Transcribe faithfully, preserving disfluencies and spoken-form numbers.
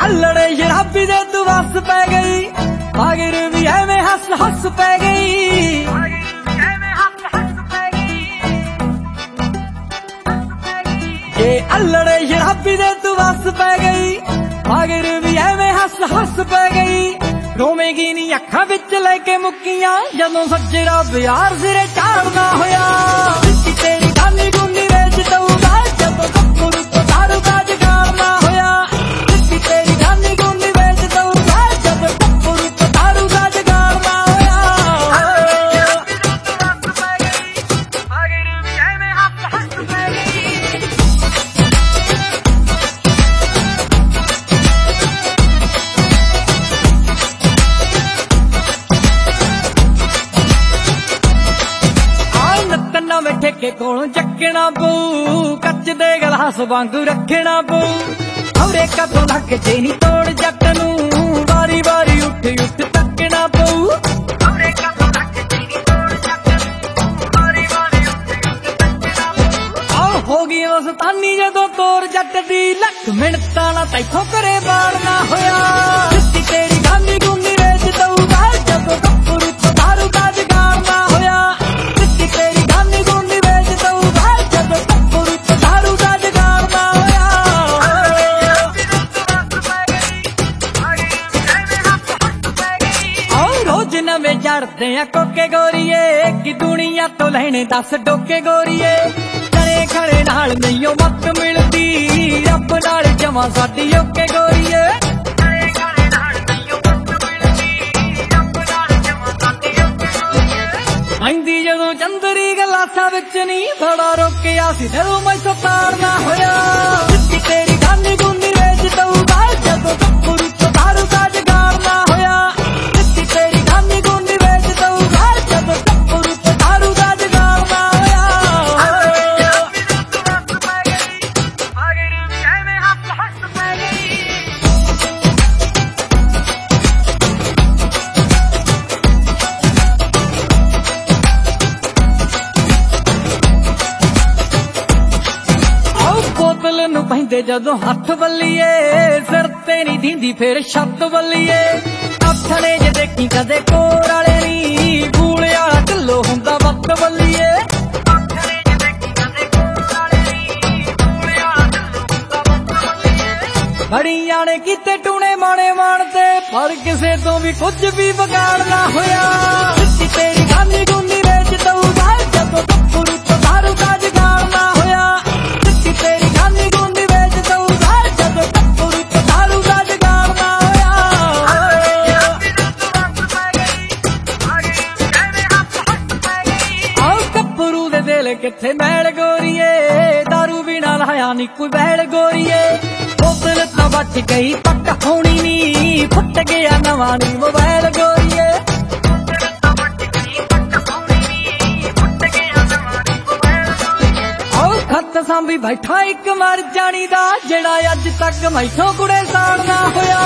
अल्लड़े शराबी दे तू वस पै गई, मगर भी एवें हस हस पै गई। ये अल्लड़े शराबी दे तू वस पै गई, मगर भी एवें हस हस पै गई। रोवेगी नी अखां विच लेके मुक्कियां, जदों सज्जरा प्यार सिरे चाड़ना होया। तेरी गानी गुनी वेच दऊगा, जदों गप्परू तो दारू का जगाड़ना होया। तेरी गानी गुनी वेच दऊगा, जदों गप्परू तो दारू का जगाड़ना होया। नवें ठेके कोलों चकना पऊ, कच दे गलास वांगू रखना पऊ। खबरे कदों लग चेनी तोड़ जट नूं, वारी वारी उठ उठ तकना पऊ। आओ हो गई मस्तानी जदों तोर जट दी, लख मिनटां ना तैथों करे बाड़ना होया। तेरी गानी गुनी वेच दऊगा, जदों गप्परू तो दारू का जगाड़ना होया। तेरी गानी गुनी वेच दऊगा, जदों गप्परू तो दारू का जगाड़ना होया। आओ रोज नवें जड़ते आ कोके गोरीए, कि दुनिया तो लेने दस डोके गोरीए। जने खड़े नाल नहीं मत मिलदी, रब नाल जमा साडी ओके गोरीए। आंदी जदों चंदरी गलासा विच नी, बड़ा रोकिया सी दिलों मैथों ताड़ना होया। तेरी गानी गुनी वेच दऊगा, जदों गप्परू तो दारू का जगाड़ना होया। तेरी गानी गुनी वेच दऊगा, जदों गप्परू तो दारू का जगाड़ना होया। बोतल नूं पैंदे जदों हथ बल्लीए, सिर ते नी दींदी फिर छत बल्लीए। अठने जे देखी कदे कोर वाले नी, बूले वाला ढिल्लो हुंदा वक्त बल्लीए। बड़ी जाने कीते टूने माने माणते, पर किसे तो भी कुछ भी बिगाड़ना होया। तेरी गानी गुनी वेच दऊगा, जदों गप्परू तो दारू का जगाड़ना होया। तेरी गानी गुनी वेच दऊगा, जदों गप्परू तो दारू का जगाड़ना होया। आओ गप्परू दे दिल किथे मैल गोरीए, दारू बिना लाया नी कोई बैल गोरीए। बोतल तां बच गई पट होनी नी, फुट गया नवां नी मोबाइल गोरीए। खत सांभी बैठा एक मर जानी दा, जेड़ा अज तक मैथों कुड़े साड़ना होया।